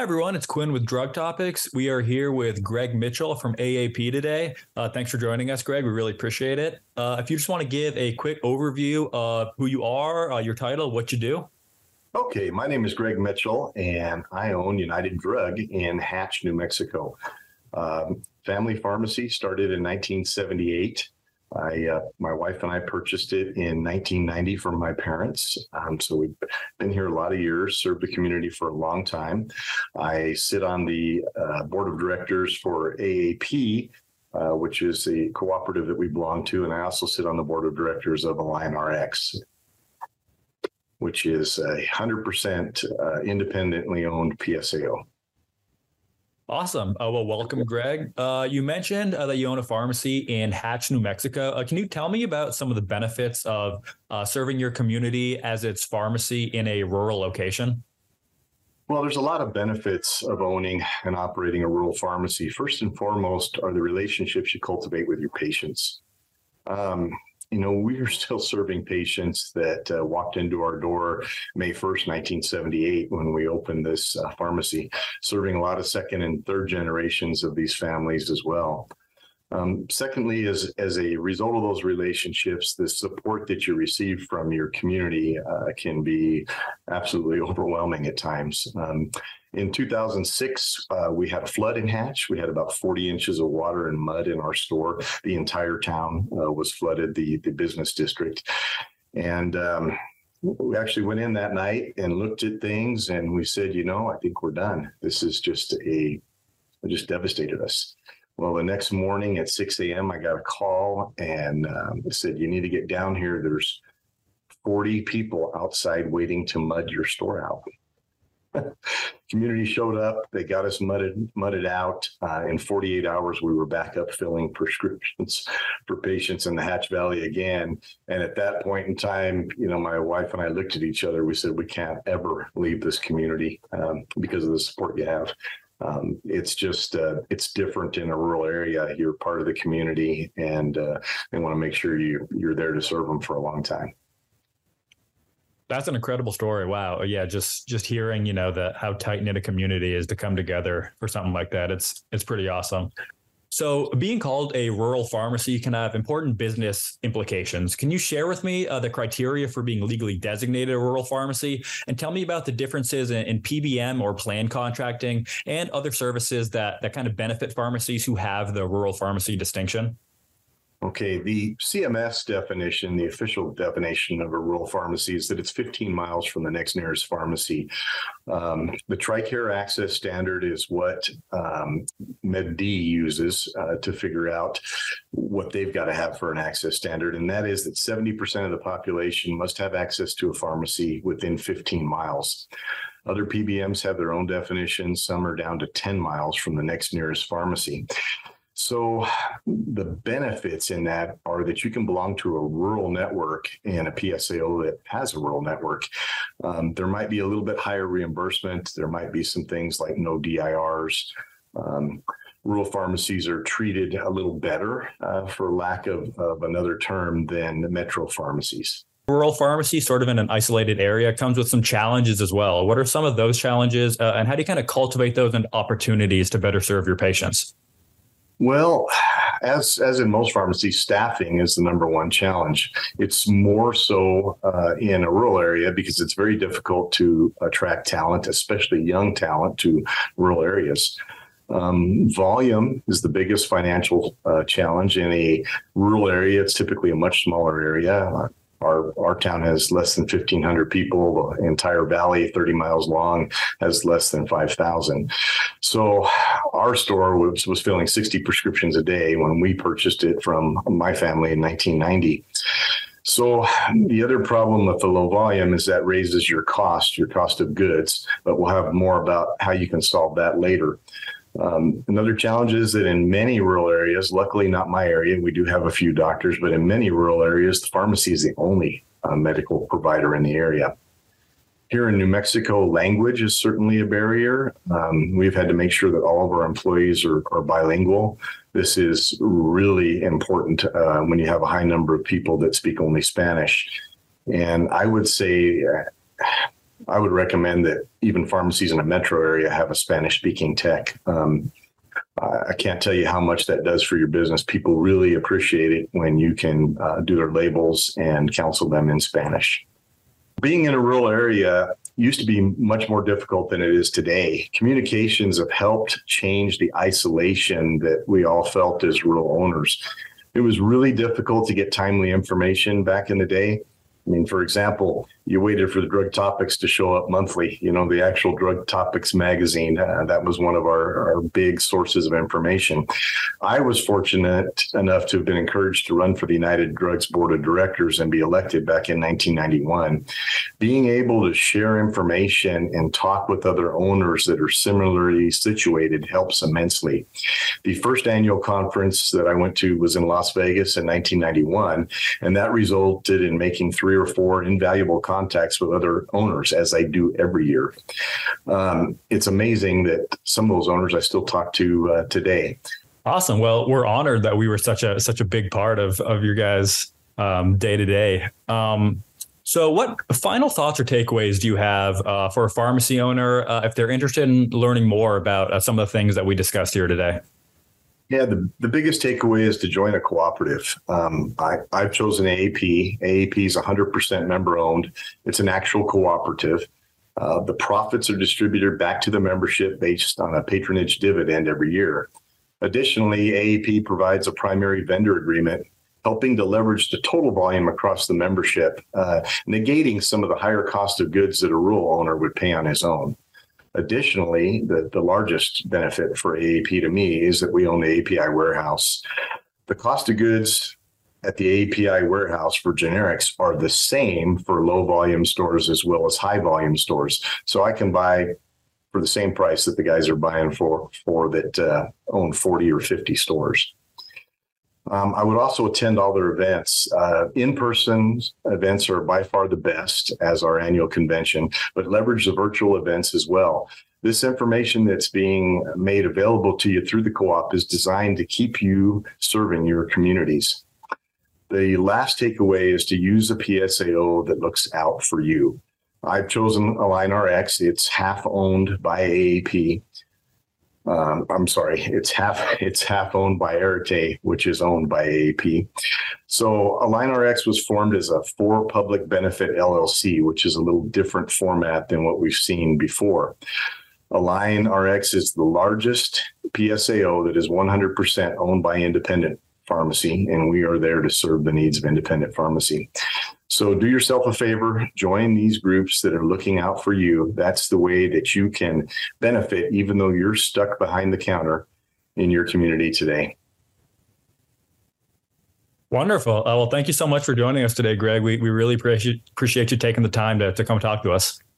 everyone, it's Quinn with Drug Topics. We are here with Greg Mitchell from AAP today. Thanks for joining us, Greg. We really appreciate it. If you just want to give a quick overview of who you are, your title, what you do. Okay, my name is Greg Mitchell, and I own United Drug in Hatch, New Mexico. Family pharmacy started in 1978. My wife and I purchased it in 1990 from my parents. So we've been here a lot of years, served the community for a long time. I sit on the board of directors for AAP, which is a cooperative that we belong to. And I also sit on the board of directors of Align RX, which is a 100% independently owned PSAO. Awesome. Well, welcome, Greg. You mentioned that you own a pharmacy in Hatch, New Mexico. Can you tell me about some of the benefits of serving your community as its pharmacy in a rural location? Well, there's a lot of benefits of owning and operating a rural pharmacy. First and foremost are the relationships you cultivate with your patients. We are still serving patients that walked into our door May 1st, 1978, when we opened this pharmacy, serving a lot of second and third generations of these families as well. Secondly, as a result of those relationships, the support that you receive from your community can be absolutely overwhelming at times. In 2006, we had a flood in Hatch. We had about 40 inches of water and mud in our store. The entire town was flooded, the business district. And we actually went in that night and looked at things, and we said, I think we're done. This is it just devastated us. Well, the next morning at 6 a.m., I got a call, and it said, you need to get down here. There's 40 people outside waiting to mud your store out. Community showed up. They got us mudded out. In 48 hours, we were back up filling prescriptions for patients in the Hatch Valley again. And at that point in time, my wife and I looked at each other. We said, we can't ever leave this community because of the support you have. It's just, it's different in a rural area. You're part of the community, and they want to make sure you're there to serve them for a long time. That's an incredible story. Wow. Yeah. Just hearing, how tight knit a community is to come together for something like that. It's pretty awesome. So being called a rural pharmacy can have important business implications. Can you share with me the criteria for being legally designated a rural pharmacy, and tell me about the differences in PBM or plan contracting and other services that kind of benefit pharmacies who have the rural pharmacy distinction? Okay, the CMS definition, the official definition of a rural pharmacy, is that it's 15 miles from the next nearest pharmacy. The TRICARE access standard is what MedD uses to figure out what they've got to have for an access standard, and that is that 70% of the population must have access to a pharmacy within 15 miles. Other PBMs have their own definitions. Some are down to 10 miles from the next nearest pharmacy. So the benefits in that are that you can belong to a rural network and a PSAO that has a rural network. There might be a little bit higher reimbursement. There might be some things like no DIRs. Rural pharmacies are treated a little better, for lack of another term, than metro pharmacies. Rural pharmacy, sort of in an isolated area, comes with some challenges as well. What are some of those challenges, and how do you kind of cultivate those into opportunities to better serve your patients? Well, as in most pharmacies, staffing is the number one challenge. It's more so in a rural area because it's very difficult to attract talent, especially young talent, to rural areas. Volume is the biggest financial challenge. In a rural area, it's typically a much smaller area. Our town has less than 1,500 people. The entire valley, 30 miles long, has less than 5,000. So our store was filling 60 prescriptions a day when we purchased it from my family in 1990. So the other problem with the low volume is that raises your cost of goods, but we'll have more about how you can solve that later. Another challenge is that in many rural areas, luckily not my area, we do have a few doctors, but in many rural areas, the pharmacy is the only medical provider in the area. Here in New Mexico, language is certainly a barrier. We've had to make sure that all of our employees are bilingual. This is really important when you have a high number of people that speak only Spanish. And I would say I would recommend that even pharmacies in a metro area have a Spanish speaking tech. I can't tell you how much that does for your business. People really appreciate it when you can do their labels and counsel them in Spanish. Being in a rural area used to be much more difficult than it is today. Communications have helped change the isolation that we all felt as rural owners. It was really difficult to get timely information back in the day. I mean, for example, you waited for the Drug Topics to show up monthly, the actual Drug Topics magazine. That was one of our big sources of information. I was fortunate enough to have been encouraged to run for the United Drugs Board of Directors and be elected back in 1991. Being able to share information and talk with other owners that are similarly situated helps immensely. The first annual conference that I went to was in Las Vegas in 1991, and that resulted in making 3 or 4 invaluable contacts with other owners, as I do every year. It's amazing that some of those owners I still talk to today. Awesome. Well, we're honored that we were such a big part of your guys' day to day. So what final thoughts or takeaways do you have for a pharmacy owner if they're interested in learning more about some of the things that we discussed here today? Yeah, the biggest takeaway is to join a cooperative. I've chosen AAP. AAP is 100% member owned. It's an actual cooperative. The profits are distributed back to the membership based on a patronage dividend every year. Additionally, AAP provides a primary vendor agreement, helping to leverage the total volume across the membership, negating some of the higher cost of goods that a rural owner would pay on his own. Additionally, the largest benefit for AAP to me is that we own the API warehouse. The cost of goods at the API warehouse for generics are the same for low volume stores as well as high volume stores. So I can buy for the same price that the guys are buying for that own 40 or 50 stores. I would also attend all their events. In-person events are by far the best, as our annual convention, but leverage the virtual events as well. This information that's being made available to you through the co-op is designed to keep you serving your communities. The last takeaway is to use a PSAO that looks out for you. I've chosen AlignRx. It's half owned by AAP. It's half owned by Arete, which is owned by AAP. So AlignRx was formed as a for public benefit LLC, which is a little different format than what we've seen before. AlignRx is the largest PSAO that is 100% owned by independent pharmacy, and we are there to serve the needs of independent pharmacy. So do yourself a favor, join these groups that are looking out for you. That's the way that you can benefit, even though you're stuck behind the counter in your community today. Wonderful. Well, thank you so much for joining us today, Greg. We really appreciate you taking the time to come talk to us.